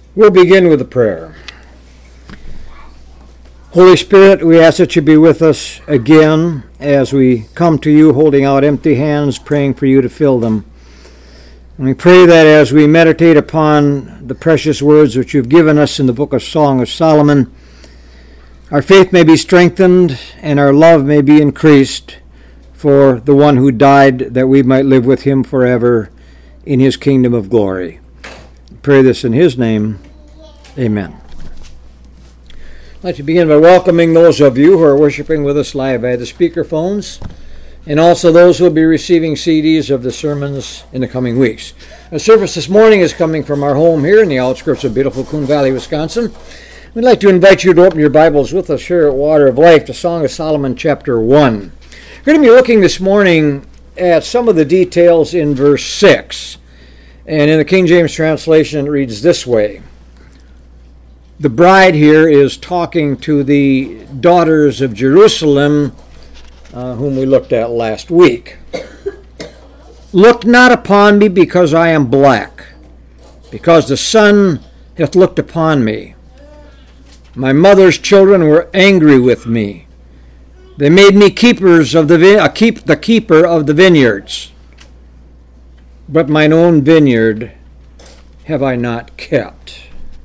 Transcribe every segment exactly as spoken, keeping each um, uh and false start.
We'll begin with a prayer. Holy Spirit, we ask that you be with us again as we come to you holding out empty hands, praying for you to fill them. And we pray that as we meditate upon the precious words which you've given us in the book of Song of Solomon, our faith may be strengthened and our love may be increased for the one who died that we might live with him forever in his kingdom of glory. I pray this in his name. Amen. I'd like to begin by welcoming those of you who are worshiping with us live by the speakerphones, and also those who will be receiving C Ds of the sermons in the coming weeks. The service this morning is coming from our home here in the outskirts of beautiful Coon Valley, Wisconsin. We'd like to invite you to open your Bibles with us here at Water of Life to Song of Solomon chapter one. We're going to be looking this morning at some of the details in verse six. And in the King James translation it reads this way. The bride here is talking to the daughters of Jerusalem, uh, whom we looked at last week. Look not upon me because I am black, because the sun hath looked upon me. My mother's children were angry with me. They made me keepers of the vine- uh, keep the keeper of the vineyards. But mine own vineyard have I not kept.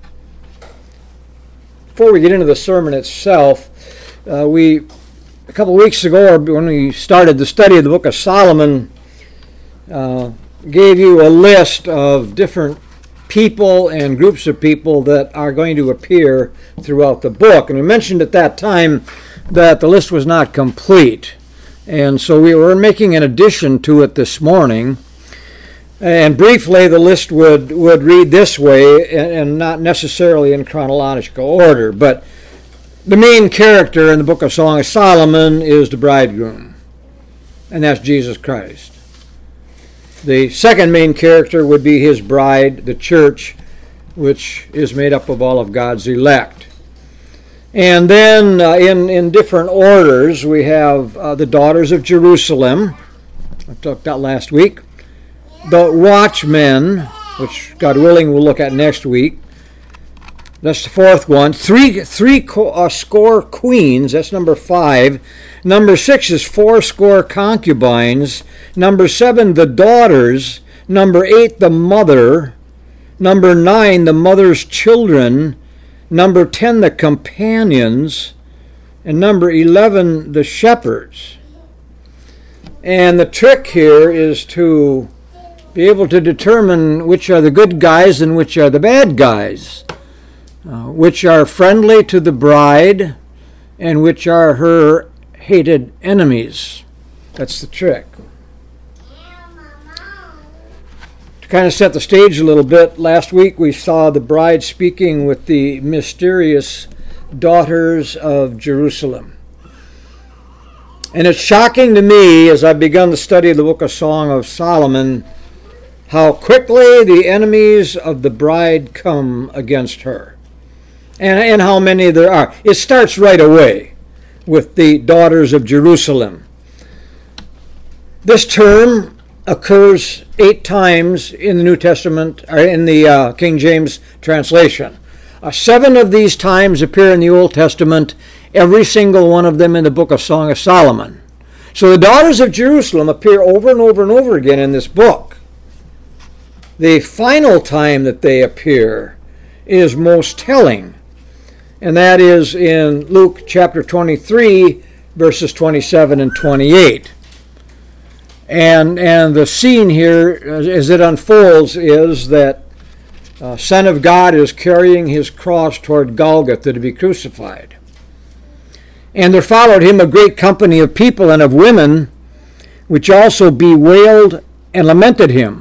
Before we get into the sermon itself, uh, we, a couple weeks ago, when we started the study of the book of Solomon, uh, gave you a list of different people and groups of people that are going to appear throughout the book. And we mentioned at that time that the list was not complete. And so we were making an addition to it this morning. And briefly, the list would, would read this way, and, and not necessarily in chronological order, but the main character in the book of Song of Solomon is the bridegroom, and that's Jesus Christ. The second main character would be his bride, the church, which is made up of all of God's elect. And then uh, in, in different orders, we have uh, the daughters of Jerusalem. I talked about last week. The watchmen, which God willing we'll look at next week. That's the fourth one. Three, three co- uh, score queens, that's number five. Number six is four score concubines. Number seven, the daughters. Number eight, the mother. Number nine, the mother's children. Number ten, the companions. And number eleven, the shepherds. And the trick here is to be able to determine which are the good guys and which are the bad guys, uh, which are friendly to the bride and which are her hated enemies. That's the trick. To kind of set the stage a little bit, last week we saw the bride speaking with the mysterious daughters of Jerusalem. And it's shocking to me as I've begun to study the book of Song of Solomon how quickly the enemies of the bride come against her, and, and how many there are. It starts right away with the daughters of Jerusalem. This term occurs eight times in the New Testament, or in the uh, King James translation. Uh, seven of these times appear in the Old Testament, every single one of them in the book of Song of Solomon. So the daughters of Jerusalem appear over and over and over again in this book. The final time that they appear is most telling, and that is in Luke chapter twenty-three, verses twenty-seven and twenty-eight. And, and the scene here, as it unfolds, is that uh, Son of God is carrying his cross toward Golgotha to be crucified. And there followed him a great company of people and of women, which also bewailed and lamented him.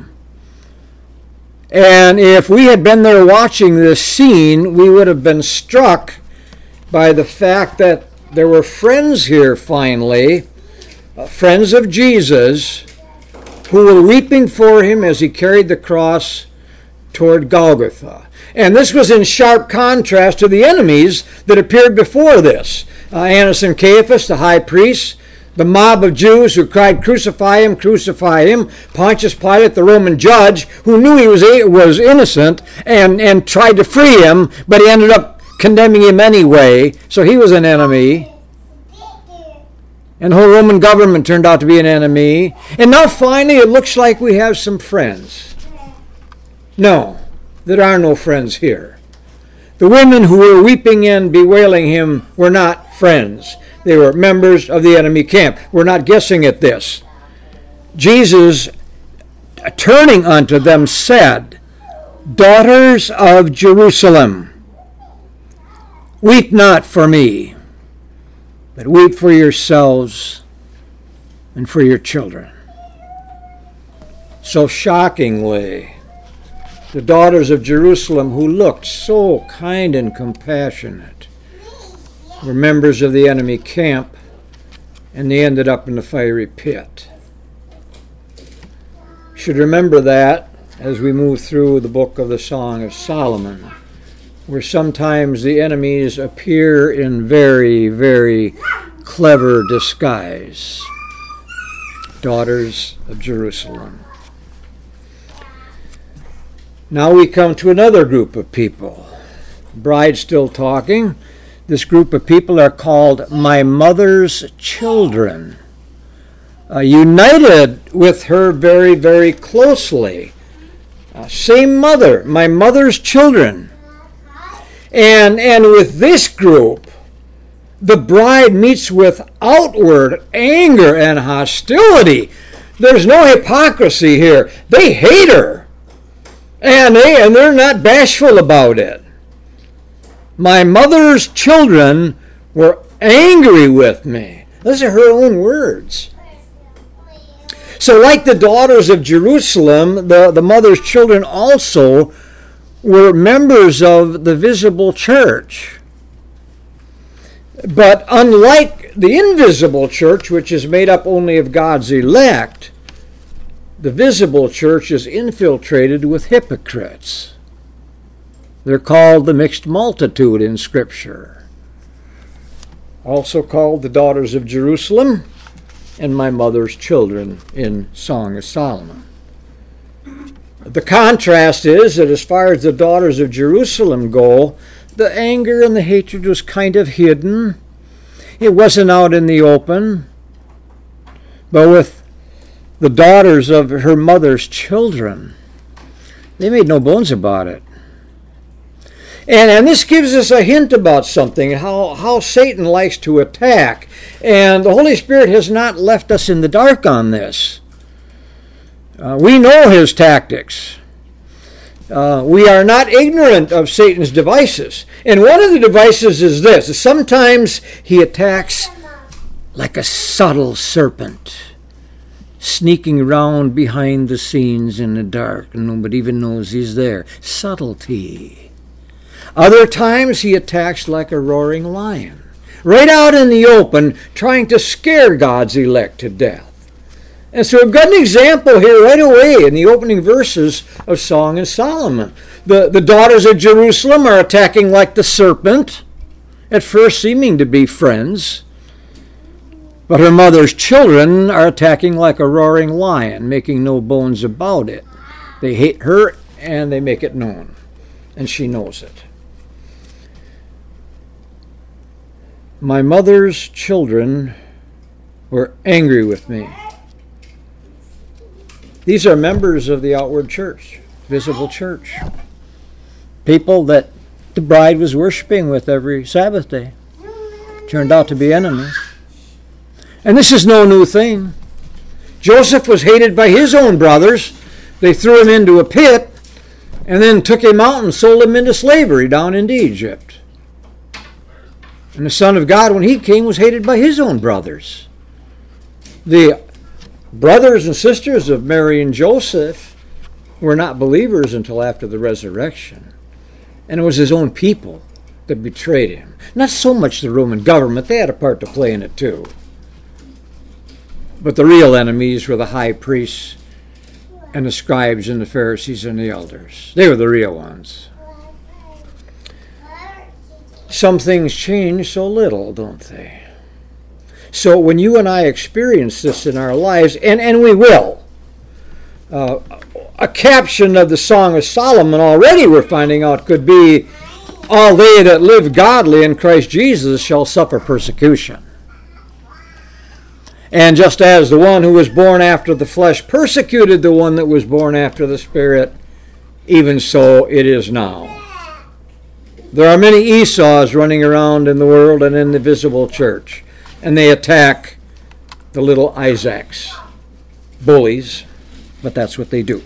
And if we had been there watching this scene, we would have been struck by the fact that there were friends here finally, uh, friends of Jesus, who were weeping for him as he carried the cross toward Golgotha. And this was in sharp contrast to the enemies that appeared before this. Uh, Annas and Caiaphas, the high priests, The mob of Jews who cried, "Crucify him, crucify him." Pontius Pilate, the Roman judge, who knew he was was innocent and, and tried to free him, but he ended up condemning him anyway, so he was an enemy. And the whole Roman government turned out to be an enemy. And now finally it looks like we have some friends. No, there are no friends here. The women who were weeping and bewailing him were not friends. They were members of the enemy camp. We're not guessing at this. Jesus, turning unto them, said, "Daughters of Jerusalem, weep not for me, but weep for yourselves and for your children." So shockingly, the daughters of Jerusalem, who looked so kind and compassionate, were members of the enemy camp, and they ended up in the fiery pit. We should remember that as we move through the book of the Song of Solomon, where sometimes the enemies appear in very, very clever disguise. Daughters of Jerusalem. Now we come to another group of people. Bride still talking. This group of people are called my mother's children, uh, united with her very, very closely. Uh, same mother, my mother's children. And, and with this group, the bride meets with outward anger and hostility. There's no hypocrisy here. They hate her. And, they, and they're not bashful about it. My mother's children were angry with me. Those are her own words. So like the daughters of Jerusalem, the, the mother's children also were members of the visible church. But unlike the invisible church, which is made up only of God's elect, the visible church is infiltrated with hypocrites. They're called the mixed multitude in Scripture. Also called the daughters of Jerusalem and my mother's children in Song of Solomon. The contrast is that as far as the daughters of Jerusalem go, the anger and the hatred was kind of hidden. It wasn't out in the open. But with the daughters of her mother's children, they made no bones about it. And, and this gives us a hint about something, how, how Satan likes to attack. And the Holy Spirit has not left us in the dark on this. Uh, we know his tactics. Uh, we are not ignorant of Satan's devices. And one of the devices is this. Sometimes he attacks like a subtle serpent, sneaking around behind the scenes in the dark, and nobody even knows he's there. Subtlety. Other times he attacks like a roaring lion, right out in the open, trying to scare God's elect to death. And so we've got an example here right away in the opening verses of Song of Solomon. The, the daughters of Jerusalem are attacking like the serpent, at first seeming to be friends. But her mother's children are attacking like a roaring lion, making no bones about it. They hate her and they make it known, and she knows it. My mother's children were angry with me. These are members of the outward church, visible church. People that the bride was worshiping with every Sabbath day. Turned out to be enemies. And this is no new thing. Joseph was hated by his own brothers. They threw him into a pit and then took him out and sold him into slavery down into Egypt. And the Son of God, when he came, was hated by his own brothers. The brothers and sisters of Mary and Joseph were not believers until after the resurrection. And it was his own people that betrayed him. Not so much the Roman government. They had a part to play in it too. But the real enemies were the high priests and the scribes and the Pharisees and the elders. They were the real ones. Some things change so little, don't they? So when you and I experience this in our lives, and, and we will, uh, a caption of the Song of Solomon already we're finding out could be, all they that live godly in Christ Jesus shall suffer persecution. And just as the one who was born after the flesh persecuted the one that was born after the Spirit, even so it is now. There are many Esau's running around in the world and in the visible church, and they attack the little Isaacs. Bullies, but that's what they do.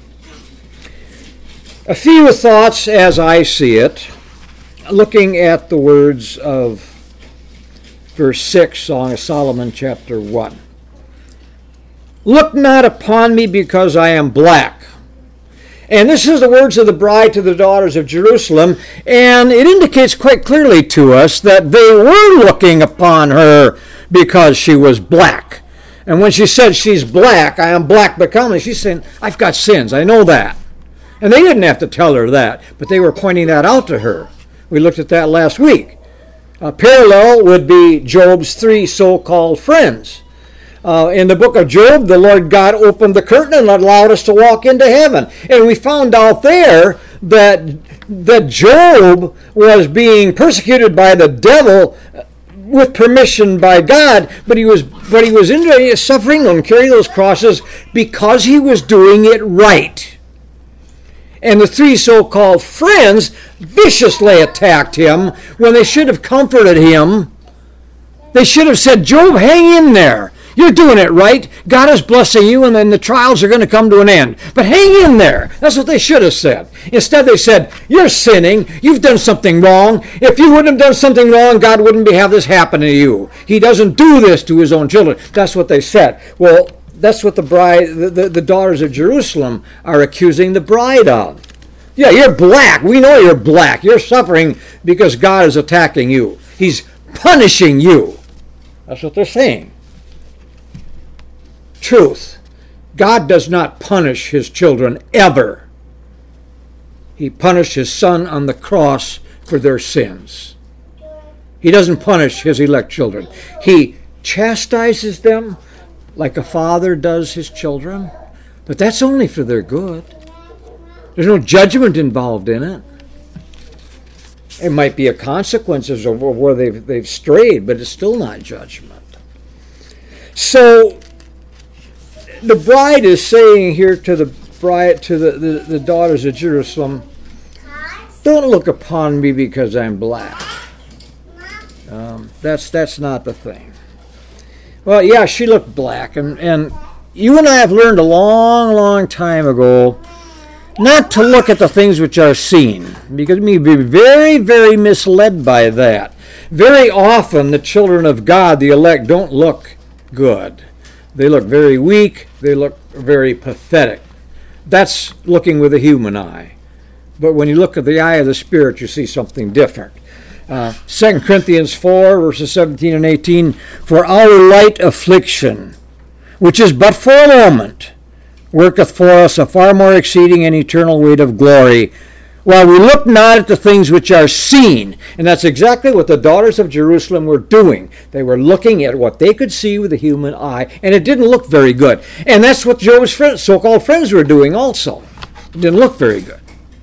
A few thoughts as I see it, looking at the words of verse six, Song of Solomon, chapter one. Look not upon me because I am black. And this is the words of the bride to the daughters of Jerusalem, and it indicates quite clearly to us that they were looking upon her because she was black. And when she said she's black, I am black becoming, she's saying, I've got sins, I know that. And they didn't have to tell her that, but they were pointing that out to her. We looked at that last week. A parallel would be Job's three so-called friends. Uh, in the book of Job, the Lord God opened the curtain and allowed us to walk into heaven. And we found out there that, that Job was being persecuted by the devil with permission by God, but he was but he was in, suffering and carrying those crosses because he was doing it right. And the three so-called friends viciously attacked him when they should have comforted him. They should have said, Job, hang in there. You're doing it right. God is blessing you, and then the trials are going to come to an end. But hang in there. That's what they should have said. Instead, they said, you're sinning. You've done something wrong. If you wouldn't have done something wrong, God wouldn't be have this happen to you. He doesn't do this to his own children. That's what they said. Well, that's what the bride, the, the, the daughters of Jerusalem are accusing the bride of. Yeah, you're black. We know you're black. You're suffering because God is attacking you. He's punishing you. That's what they're saying. Truth. God does not punish his children ever. He punished his son on the cross for their sins. He doesn't punish his elect children. He chastises them like a father does his children, but that's only for their good. There's no judgment involved in it. It might be a consequence of where they've, they've strayed, but it's still not judgment. So the bride is saying here to the bride, to the, the, the daughters of Jerusalem, don't look upon me because I'm black. Um, that's that's not the thing. Well, yeah, she looked black, and, and you and I have learned a long, long time ago not to look at the things which are seen, because we be very, very misled by that. Very often, the children of God, the elect, don't look good. They look very weak. They look very pathetic. That's looking with a human eye. But when you look at the eye of the Spirit, you see something different. Uh, Second Corinthians four, verses seventeen and eighteen, for our light affliction, which is but for a moment, worketh for us a far more exceeding and eternal weight of glory, while we look not at the things which are seen. And that's exactly what the daughters of Jerusalem were doing. They were looking at what they could see with the human eye, and it didn't look very good. And that's what Job's friends, so-called friends were doing also. It didn't look very good.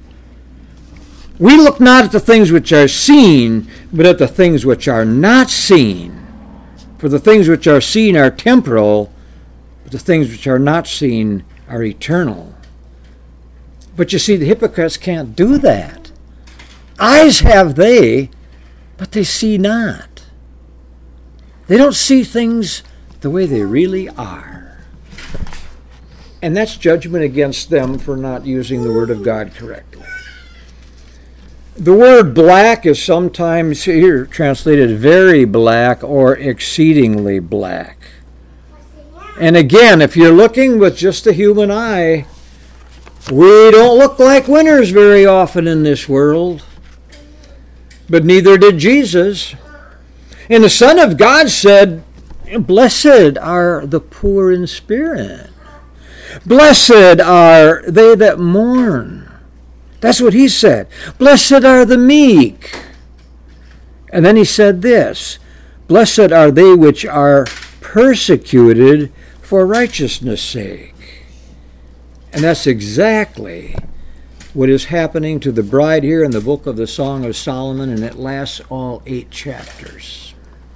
We look not at the things which are seen, but at the things which are not seen. For the things which are seen are temporal, but the things which are not seen are eternal. But you see, the hypocrites can't do that. Eyes have they, but they see not. They don't see things the way they really are. And that's judgment against them for not using the Word of God correctly. The word black is sometimes here translated very black or exceedingly black. And again, if you're looking with just a human eye, we don't look like winners very often in this world. But neither did Jesus. And the Son of God said, blessed are the poor in spirit. Blessed are they that mourn. That's what he said. Blessed are the meek. And then he said this, blessed are they which are persecuted for righteousness' sake. And that's exactly what is happening to the bride here in the book of the Song of Solomon, and it lasts all eight chapters.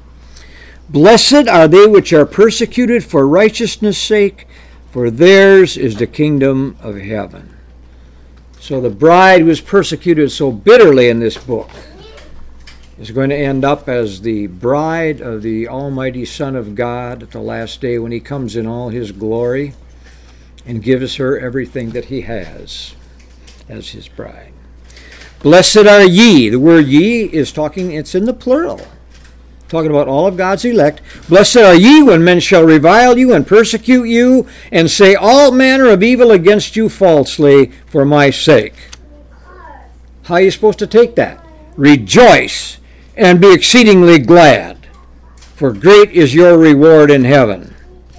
Blessed are they which are persecuted for righteousness' sake, for theirs is the kingdom of heaven. So the bride who was persecuted so bitterly in this book is going to end up as the bride of the Almighty Son of God at the last day when he comes in all his glory and gives her everything that he has as his bride. Blessed are ye. The word ye is talking, it's in the plural, talking about all of God's elect. Blessed are ye when men shall revile you and persecute you and say all manner of evil against you falsely for my sake. How are you supposed to take that? Rejoice and be exceedingly glad, for great is your reward in heaven.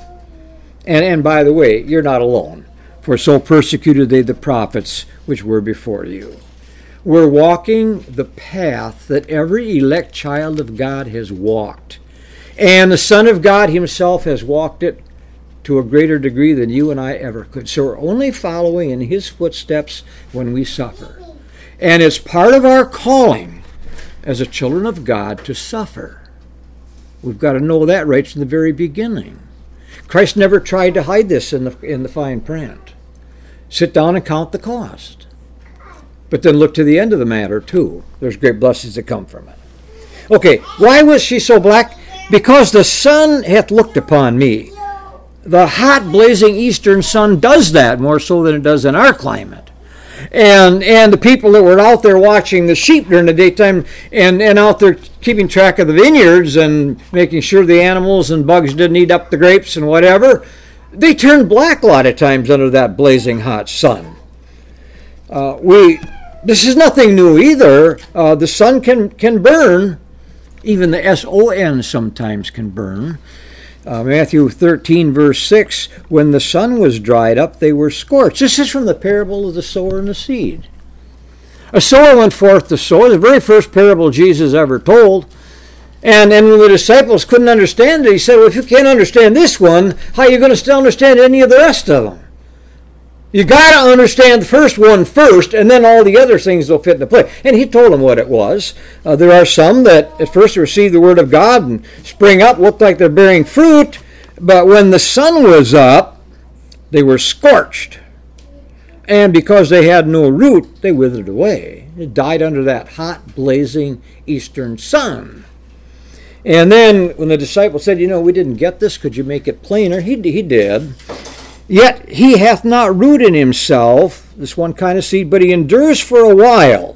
And, and by the way, you're not alone, for so persecuted they the prophets which were before you. We're walking the path that every elect child of God has walked. And the Son of God himself has walked it to a greater degree than you and I ever could. So we're only following in his footsteps when we suffer. And it's part of our calling as a children of God to suffer. We've got to know that right from the very beginning. Christ never tried to hide this in the, in the fine print. Sit down and count the cost. But then look to the end of the matter, too. There's great blessings that come from it. Okay, why was she so black? Because the sun hath looked upon me. The hot, blazing eastern sun does that more so than it does in our climate. And and the people that were out there watching the sheep during the daytime and, and out there keeping track of the vineyards and making sure the animals and bugs didn't eat up the grapes and whatever, they turned black a lot of times under that blazing hot sun. Uh, we this is nothing new either. Uh, the sun can, can burn. Even the S O N sometimes can burn. Uh, Matthew thirteen, verse six, when the sun was dried up, they were scorched. This is from the parable of the sower and the seed. A sower went forth to sow, the very first parable Jesus ever told. And, and when the disciples couldn't understand it, he said, well, if you can't understand this one, how are you going to still understand any of the rest of them? You got to understand the first one first, and then all the other things will fit into play. And he told them what it was. Uh, there are some that at first received the word of God and spring up, looked like they're bearing fruit, but when the sun was up, they were scorched. And because they had no root, they withered away. They died under that hot, blazing eastern sun. And then when the disciples said, you know, we didn't get this, could you make it plainer? He, he did. Yet he hath not root in himself, this one kind of seed, but he endures for a while.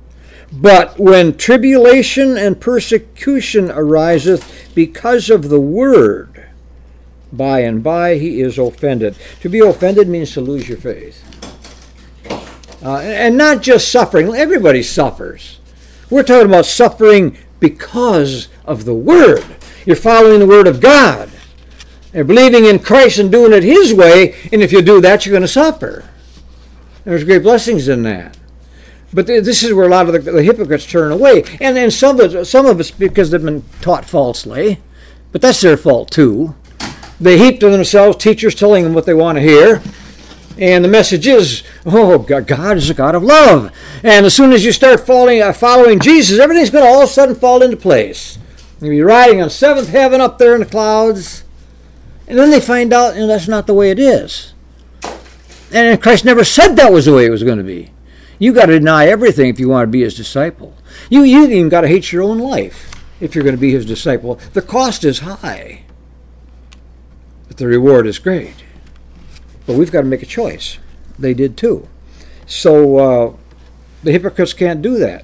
But when tribulation and persecution ariseth because of the word, by and by he is offended. To be offended means to lose your faith. Uh, and not just suffering. Everybody suffers. We're talking about suffering because of the word. You're following the word of God. You're believing in Christ and doing it his way, and if you do that, you're going to suffer. There's great blessings in that. But this is where a lot of the, the hypocrites turn away. And, and some, of it, some of it's because they've been taught falsely, but that's their fault too. They heap to themselves teachers telling them what they want to hear. And the message is, oh, God is a God of love. And as soon as you start following, uh, following Jesus, everything's going to all of a sudden fall into place. You'll be riding on seventh heaven up there in the clouds. And then they find out, you know, that's not the way it is. And Christ never said that was the way it was going to be. You got to deny everything if you want to be his disciple. You, you even got to hate your own life if you're going to be his disciple. The cost is high, but the reward is great. But we've got to make a choice. They did too. So uh, the hypocrites can't do that.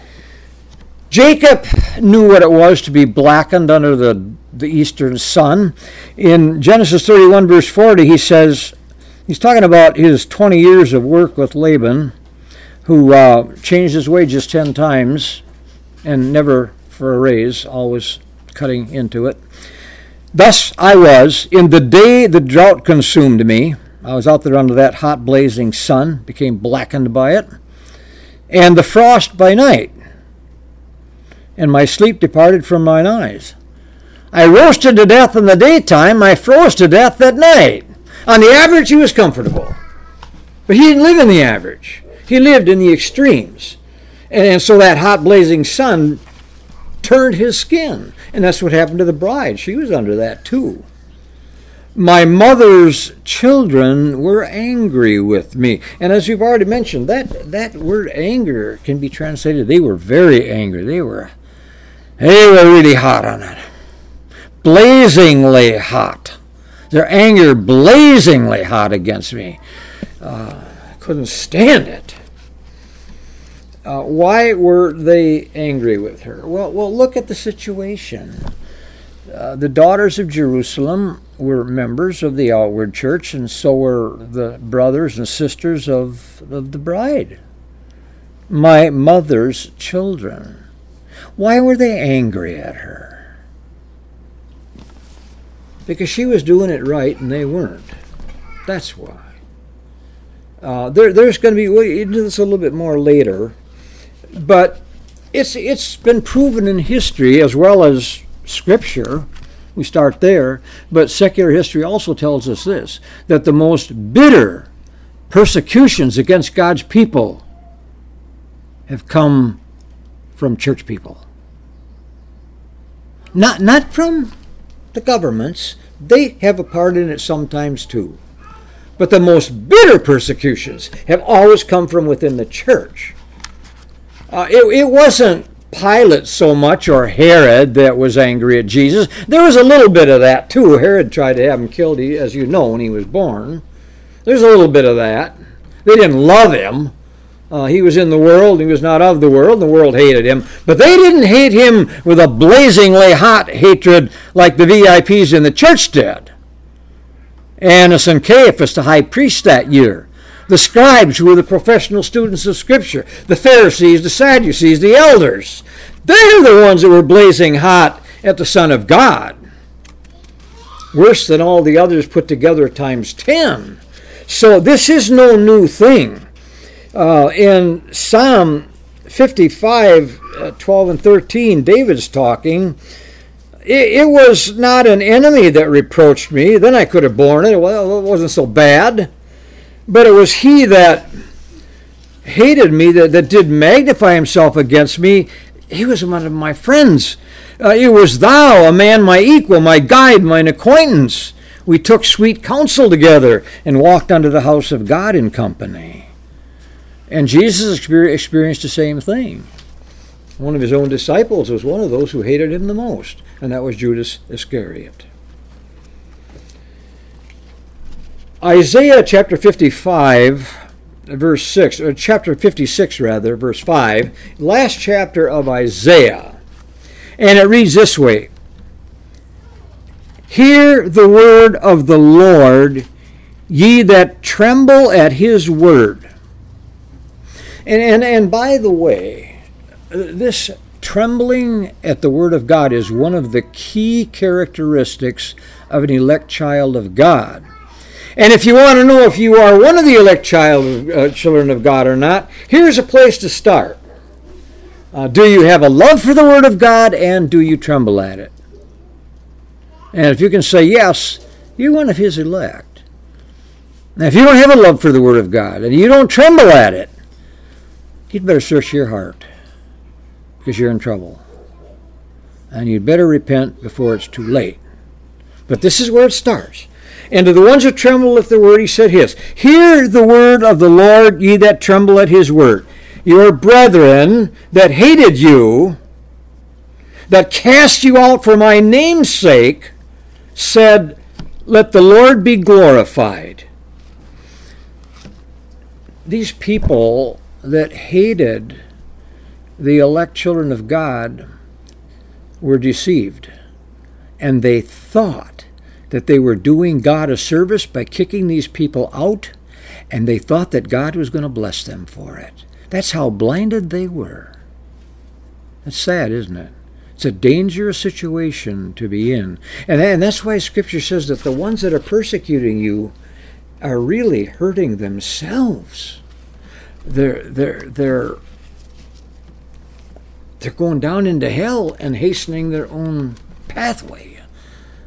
Jacob knew what it was to be blackened under the, the eastern sun. In Genesis thirty-one, verse forty, he says, he's talking about his twenty years of work with Laban, who uh, changed his wages ten times and never for a raise, always cutting into it. Thus I was, in the day the drought consumed me. I was out there under that hot blazing sun, became blackened by it, and the frost by night, and my sleep departed from mine eyes. I roasted to death in the daytime, I froze to death at night. On the average, he was comfortable. But he didn't live in the average. He lived in the extremes. And so that hot blazing sun turned his skin. And that's what happened to the bride. She was under that too. My mother's children were angry with me. And as you've already mentioned, that, that word anger can be translated, they were very angry. They were, they were really hot on it. Blazingly hot. Their anger blazingly hot against me. Uh, I couldn't stand it. Uh, why were they angry with her? Well, well, look at the situation. Uh, the daughters of Jerusalem were members of the outward church, and so were the brothers and sisters of, of the bride. My mother's children. Why were they angry at her? Because she was doing it right and they weren't. That's why. Uh, there, there's going to be, we'll into this a little bit more later, but it's it's been proven in history as well as Scripture. We start there, but secular history also tells us this, that the most bitter persecutions against God's people have come from church people. Not not from the governments. They have a part in it sometimes too. But the most bitter persecutions have always come from within the church. Uh, it, it wasn't Pilate so much or Herod that was angry at Jesus. There was a little bit of that too. Herod tried to have him killed, as you know, when he was born. There's a little bit of that. They didn't love him. Uh, he was in the world, he was not of the world, the world hated him. But they didn't hate him with a blazingly hot hatred like the V I Ps in the church did. Annas and Caiaphas, the high priest that year. The scribes, who were the professional students of Scripture. The Pharisees, the Sadducees, the elders. They're the ones that were blazing hot at the Son of God. Worse than all the others put together times ten. So this is no new thing. Uh, in Psalm fifty-five, uh, twelve and thirteen, David's talking. It, it was not an enemy that reproached me. Then I could have borne it. Well, it wasn't so bad. But it was he that hated me, that, that did magnify himself against me. He was one of my friends. Uh, it was thou, a man my equal, my guide, mine acquaintance. We took sweet counsel together and walked unto the house of God in company. And Jesus experienced the same thing. One of his own disciples was one of those who hated him the most, and that was Judas Iscariot. Isaiah chapter fifty-five, verse six, or chapter fifty-six rather, verse five, last chapter of Isaiah. And it reads this way: Hear the word of the Lord, ye that tremble at his word. And, and, and by the way, this trembling at the word of God is one of the key characteristics of an elect child of God. And if you want to know if you are one of the elect child, uh, children of God or not, here's a place to start. Uh, do you have a love for the word of God, and do you tremble at it? And if you can say yes, you're one of his elect. Now, if you don't have a love for the word of God, and you don't tremble at it, you'd better search your heart, because you're in trouble. And you'd better repent before it's too late. But this is where it starts. And to the ones that tremble at the word, he said his. Hear the word of the Lord, ye that tremble at his word. Your brethren that hated you, that cast you out for my name's sake, said, let the Lord be glorified. These people that hated the elect children of God were deceived. And they thought that they were doing God a service by kicking these people out, and they thought that God was going to bless them for it. That's how blinded they were. It's sad, isn't it? It's a dangerous situation to be in. And, and that's why Scripture says that the ones that are persecuting you are really hurting themselves. They're, they're, they're, they're going down into hell and hastening their own pathway.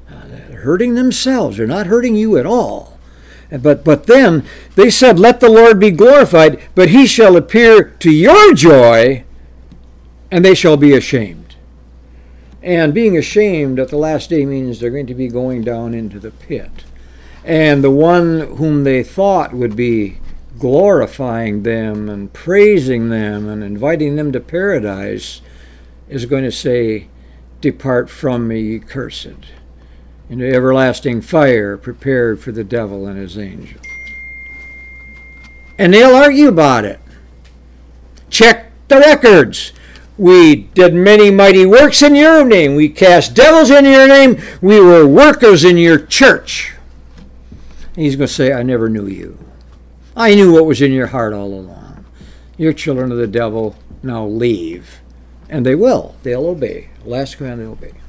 Uh, hurting themselves. They're not hurting you at all. But, but then they said, let the Lord be glorified, but he shall appear to your joy, and they shall be ashamed. And being ashamed at the last day means they're going to be going down into the pit. And the one whom they thought would be glorifying them and praising them and inviting them to paradise is going to say, depart from me, ye cursed, into everlasting fire prepared for the devil and his angels. And they'll argue about it. Check the records. We did many mighty works in your name. We cast devils in your name. We were workers in your church. And he's going to say, I never knew you. I knew what was in your heart all along. You're children of the devil. Now leave. And they will. They'll obey. Last command, they'll obey.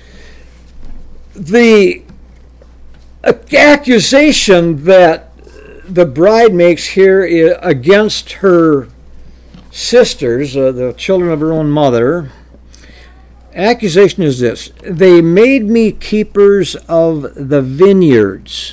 The accusation that the bride makes here against her sisters, uh, the children of her own mother, accusation is this: they made me keepers of the vineyards.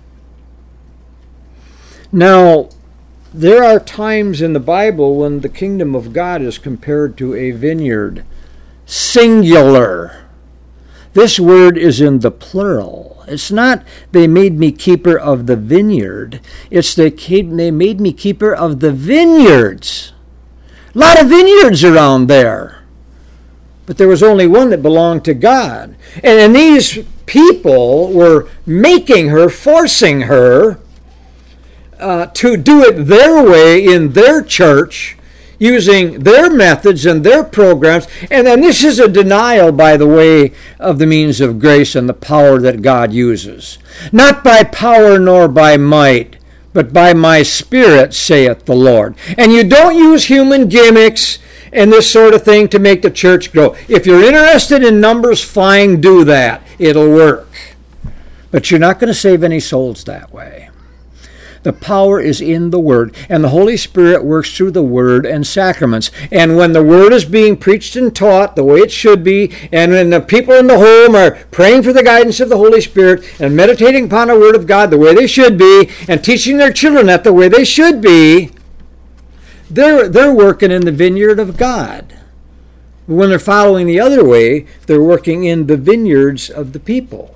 Now, there are times in the Bible when the kingdom of God is compared to a vineyard, singular. This word is in the plural. It's not they made me keeper of the vineyard. It's they, they made me keeper of the vineyards. A lot of vineyards around there. But there was only one that belonged to God. And, and these people were making her, forcing her uh, to do it their way in their church, using their methods and their programs. And then this is a denial, by the way, of the means of grace and the power that God uses. Not by power nor by might, but by my Spirit, saith the Lord. And you don't use human gimmicks and this sort of thing to make the church grow. If you're interested in numbers, fine, do that. It'll work. But you're not going to save any souls that way. The power is in the Word, and the Holy Spirit works through the Word and sacraments. And when the Word is being preached and taught the way it should be, and when the people in the home are praying for the guidance of the Holy Spirit and meditating upon the Word of God the way they should be, and teaching their children that the way they should be, they're, they're working in the vineyard of God. When they're following the other way, they're working in the vineyards of the people.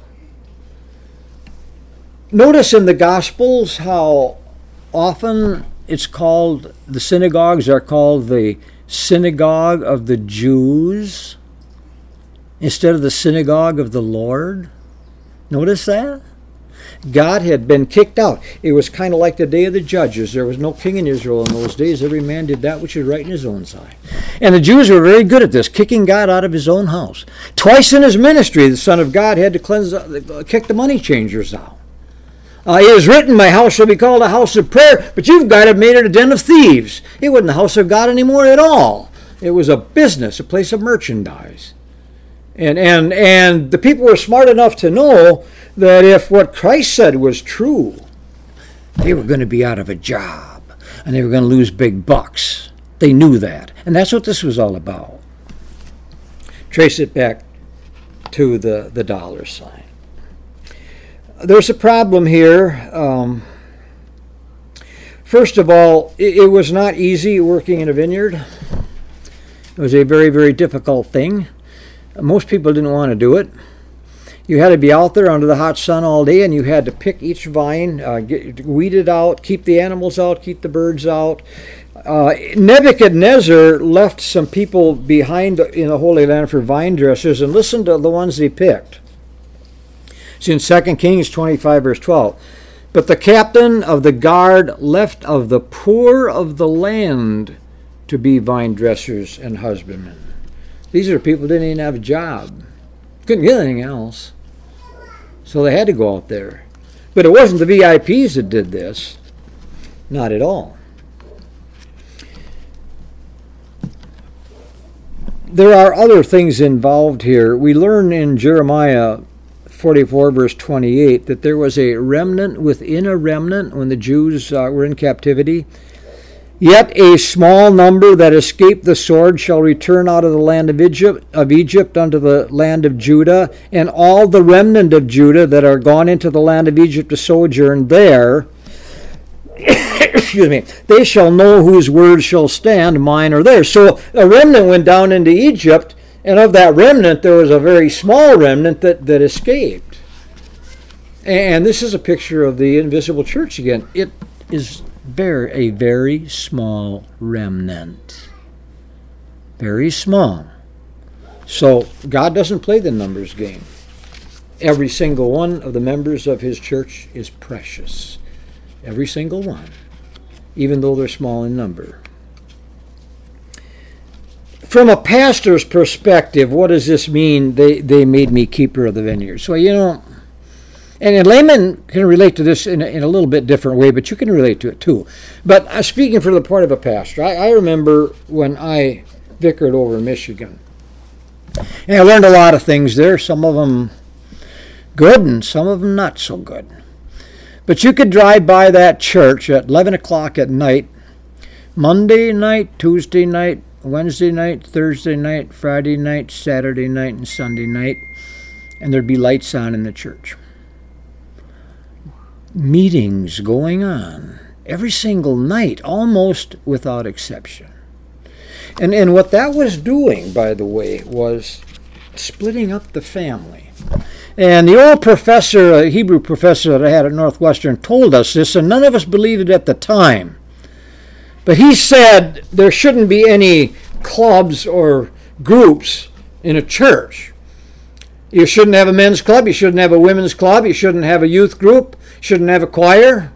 Notice in the Gospels how often it's called, the synagogues are called the synagogue of the Jews instead of the synagogue of the Lord. Notice that? God had been kicked out. It was kind of like the day of the judges. There was no king in Israel in those days. Every man did that which was right in his own sight. And the Jews were very good at this, kicking God out of his own house. Twice in his ministry, the Son of God had to cleanse, kick the money changers out. Uh, it is written, my house shall be called a house of prayer, but you've got to have made it a den of thieves. It wasn't the house of God anymore at all. It was a business, a place of merchandise. And, and, and the people were smart enough to know that if what Christ said was true, they were going to be out of a job, and they were going to lose big bucks. They knew that. And that's what this was all about. Trace it back to the, the dollar sign. There's a problem here. Um, first of all, it, it was not easy working in a vineyard. It was a very, very difficult thing. Most people didn't want to do it. You had to be out there under the hot sun all day, and you had to pick each vine, uh, get, weed it out, keep the animals out, keep the birds out. Uh, Nebuchadnezzar left some people behind in the Holy Land for vine dressers, and listen to the ones he picked. It's in Second Kings twenty-five, verse twelve. But the captain of the guard left of the poor of the land to be vine dressers and husbandmen. These are people who didn't even have a job. Couldn't get anything else. So they had to go out there. But it wasn't the V I Ps that did this. Not at all. There are other things involved here. We learn in Jeremiah forty-four, verse twenty-eight, that there was a remnant within a remnant when the Jews uh, were in captivity. Yet a small number that escape the sword shall return out of the land of Egypt, of Egypt unto the land of Judah, and all the remnant of Judah that are gone into the land of Egypt to sojourn there, excuse me, they shall know whose word shall stand, mine or theirs. So a remnant went down into Egypt, and of that remnant there was a very small remnant that, that escaped. And this is a picture of the invisible church again. It is very a very small remnant. Very small. So God doesn't play the numbers game. Every single one of the members of his church is precious. Every single one. Even though they're small in number. From a pastor's perspective, what does this mean? They they made me keeper of the vineyard. So, you know, and a layman can relate to this in a, in a little bit different way, but you can relate to it too. But uh, speaking for the part of a pastor, I, I remember when I vicared over in Michigan. And I learned a lot of things there, some of them good and some of them not so good. But you could drive by that church at eleven o'clock at night, Monday night, Tuesday night, Wednesday night, Thursday night, Friday night, Saturday night, and Sunday night, and there'd be lights on in the church. Meetings going on every single night, almost without exception. And and what that was doing, by the way, was splitting up the family. And the old professor, a Hebrew professor that I had at Northwestern, told us this, and none of us believed it at the time. But he said there shouldn't be any clubs or groups in a church. You shouldn't have a men's club, you shouldn't have a women's club, you shouldn't have a youth group, shouldn't have a choir.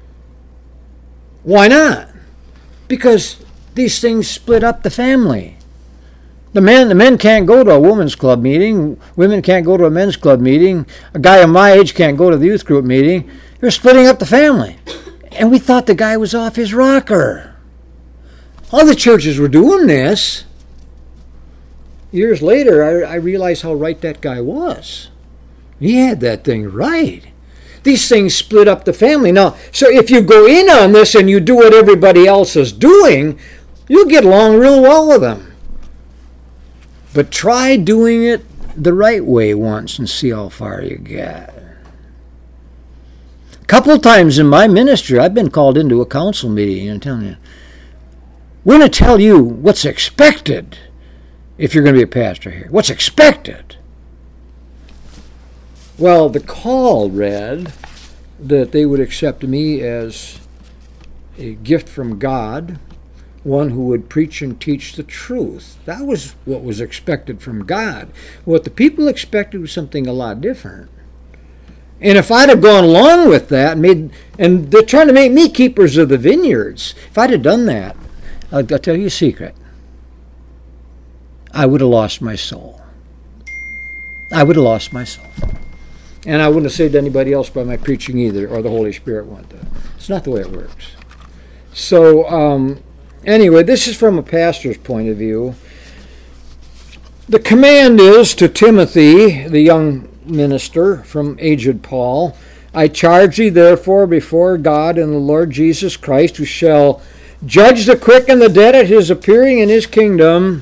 Why not? Because these things split up the family. The men, the men can't go to a women's club meeting. Women can't go to a men's club meeting. A guy of my age can't go to the youth group meeting. They're splitting up the family. And we thought the guy was off his rocker. All the churches were doing this. Years later, I, I realized how right that guy was. He had that thing right. These things split up the family. Now, so if you go in on this and you do what everybody else is doing, you'll get along real well with them. But try doing it the right way once and see how far you get. A couple of times in my ministry, I've been called into a council meeting and telling you, we're going to tell you what's expected if you're going to be a pastor here. What's expected? Well, the call read that they would accept me as a gift from God, one who would preach and teach the truth. That was what was expected from God. What the people expected was something a lot different. And if I'd have gone along with that, and, made, and they're trying to make me keepers of the vineyards, if I'd have done that, I'll, I'll tell you a secret. I would have lost my soul. I would have lost my soul. And I wouldn't have saved anybody else by my preaching either, or the Holy Spirit wouldn't have. It's not the way it works. So, um, anyway, this is from a pastor's point of view. The command is to Timothy, the young minister from aged Paul, I charge thee therefore before God and the Lord Jesus Christ, who shall judge the quick and the dead at his appearing in his kingdom.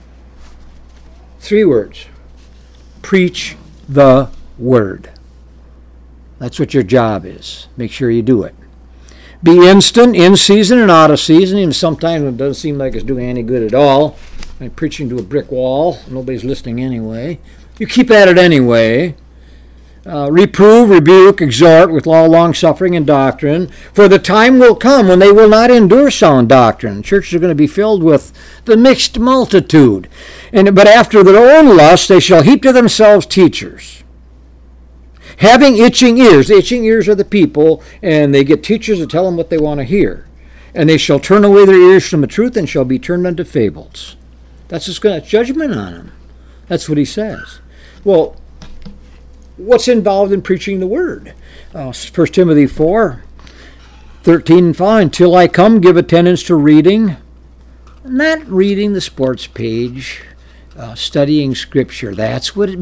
Three words. Preach the word. That's what your job is. Make sure you do it. Be instant, in season and out of season. Even sometimes it doesn't seem like it's doing any good at all. I'm preaching to a brick wall. Nobody's listening anyway. You keep at it anyway. Uh, reprove, rebuke, exhort with all long-suffering and doctrine. For the time will come when they will not endure sound doctrine. Churches are going to be filled with the mixed multitude. And But after their own lust they shall heap to themselves teachers, having itching ears. The itching ears are the people, and they get teachers to tell them what they want to hear. And they shall turn away their ears from the truth and shall be turned unto fables. That's just going to judgment on them. That's what he says. Well, what's involved in preaching the word? Uh, First Timothy four, thirteen and following. Until I come, give attendance to reading. Not reading the sports page. Uh, studying Scripture. That's what it means.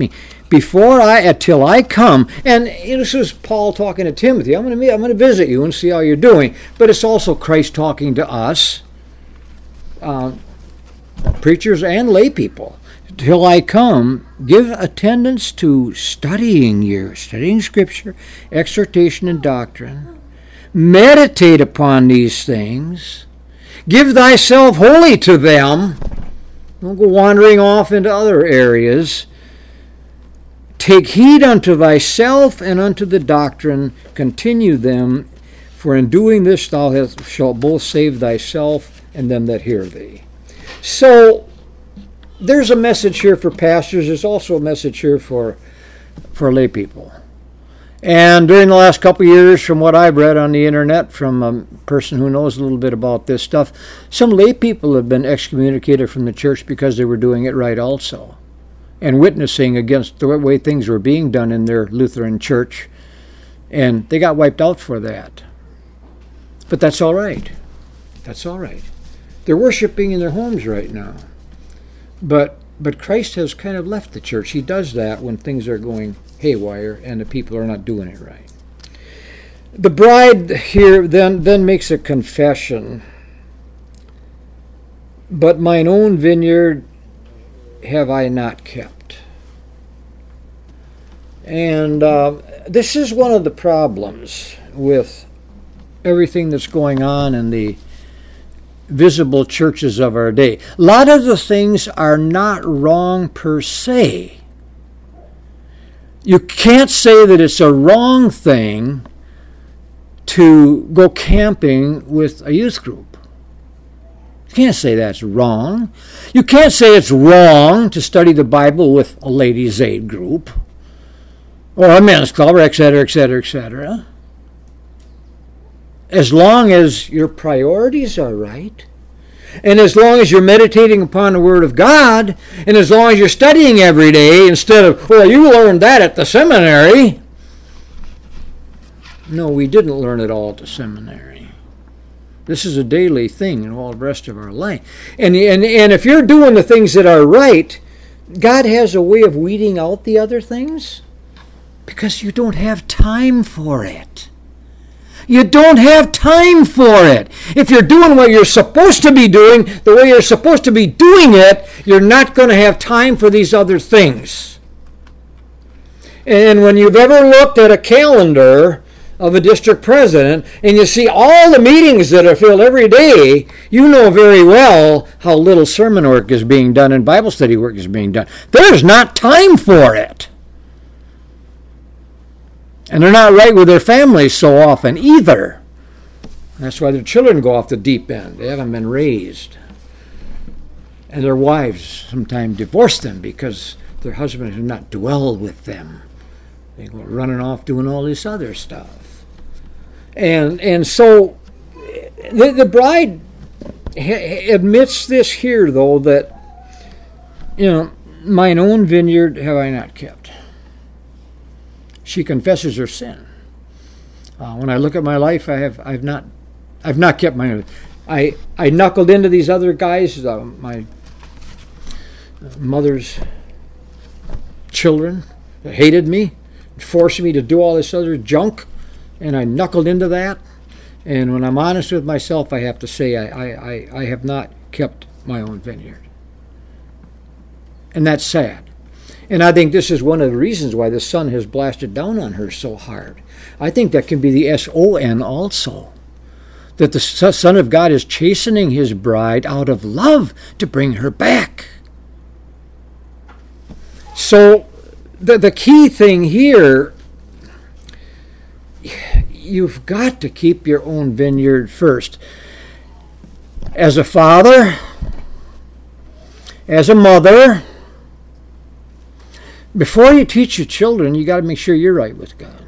before I, until I come, and this is Paul talking to Timothy. I'm going to meet, I'm going to visit you and see how you're doing. But it's also Christ talking to us, uh, preachers and lay people. Till I come, give attendance to studying your studying Scripture, exhortation, and doctrine. Meditate upon these things. Give thyself wholly to them. Don't go wandering off into other areas. Take heed unto thyself and unto the doctrine. Continue them, for in doing this thou hast, shalt both save thyself and them that hear thee. So, there's a message here for pastors. There's also a message here for, for lay people. And during the last couple of years, from what I've read on the internet, from a person who knows a little bit about this stuff, some lay people have been excommunicated from the church because they were doing it right also, and witnessing against the way things were being done in their Lutheran church, and they got wiped out for that. But that's all right. That's all right. They're worshiping in their homes right now. But but Christ has kind of left the church. He does that when things are going haywire and the people are not doing it right. The bride here then, then makes a confession. But mine own vineyard have I not kept. And uh, this is one of the problems with everything that's going on in the visible churches of our day. A lot of the things are not wrong per se. You can't say that it's a wrong thing to go camping with a youth group. You can't say that's wrong. You can't say it's wrong to study the Bible with a ladies' aid group or a men's club, or et cetera, et cetera, et cetera. As long as your priorities are right, and as long as you're meditating upon the Word of God, and as long as you're studying every day instead of, well, you learned that at the seminary. No, we didn't learn it all at the seminary. This is a daily thing in all the rest of our life. And, and, and if you're doing the things that are right, God has a way of weeding out the other things because you don't have time for it. You don't have time for it. If you're doing what you're supposed to be doing, the way you're supposed to be doing it, you're not going to have time for these other things. And when you've ever looked at a calendar of a district president and you see all the meetings that are filled every day, you know very well how little sermon work is being done and Bible study work is being done. There's not time for it. And they're not right with their families so often either. That's why their children go off the deep end. They haven't been raised. And their wives sometimes divorce them because their husbands do not dwell with them. They go running off doing all this other stuff. And and so the, the bride ha- admits this here, though, that, you know, mine own vineyard have I not kept. She confesses her sin. Uh, when I look at my life, I have I've not I've not kept my. I I knuckled into these other guys, uh, my mother's children, that hated me, forced me to do all this other junk, and I knuckled into that. And when I'm honest with myself, I have to say I I, I, I have not kept my own vineyard, and that's sad. And I think this is one of the reasons why the sun has blasted down on her so hard. I think that can be the S O N also. That the Son of God is chastening his bride out of love to bring her back. So the, the key thing here, you've got to keep your own vineyard first. As a father, as a mother, before you teach your children, you got to make sure you're right with God.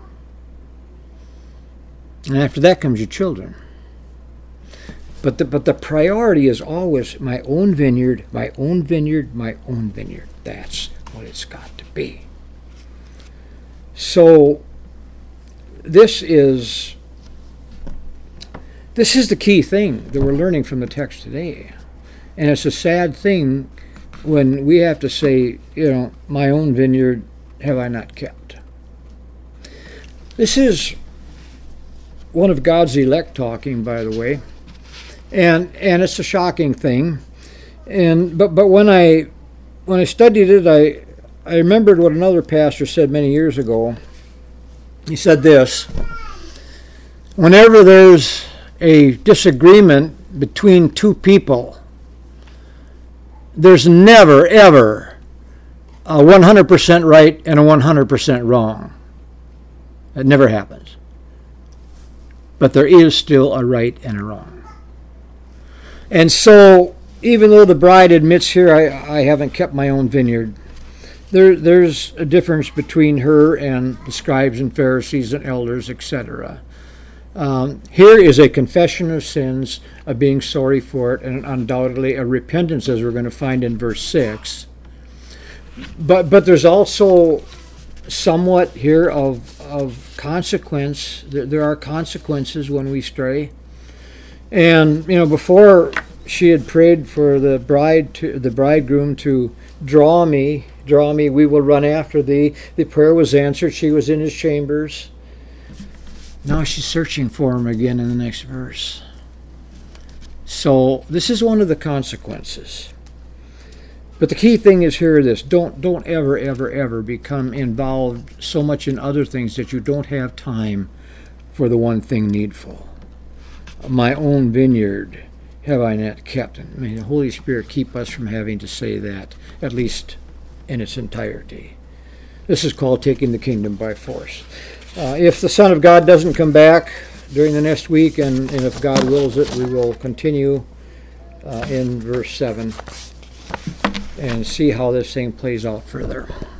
And after that comes your children. But the, but the priority is always my own vineyard, my own vineyard, my own vineyard. That's what it's got to be. So this is this is the key thing that we're learning from the text today. And it's a sad thing when we have to say, you know, my own vineyard have I not kept? This is one of God's elect talking, by the way, and and it's a shocking thing. And but but when I when I studied it, I I remembered what another pastor said many years ago. He said this: whenever there's a disagreement between two people, there's never, ever a one hundred percent right and a one hundred percent wrong. It never happens. But there is still a right and a wrong. And so, even though the bride admits here, I, I haven't kept my own vineyard, there, there's a difference between her and the scribes and Pharisees and elders, et cetera. Um, here is a confession of sins, a being sorry for it, and undoubtedly a repentance, as we're going to find in verse six. But but there's also somewhat here of of consequence. There, there are consequences when we stray. And you know, before she had prayed for the bride to the bridegroom to draw me, draw me, we will run after thee. The prayer was answered. She was in his chambers. Now she's searching for him again in the next verse. So this is one of the consequences. But the key thing is here this: don't don't ever, ever, ever become involved so much in other things that you don't have time for the one thing needful. My own vineyard have I not kept. And may the Holy Spirit keep us from having to say that, at least in its entirety. This is called taking the kingdom by force. Uh, if the Son of God doesn't come back during the next week, and, and if God wills it, we will continue uh, in verse seven and see how this thing plays out further.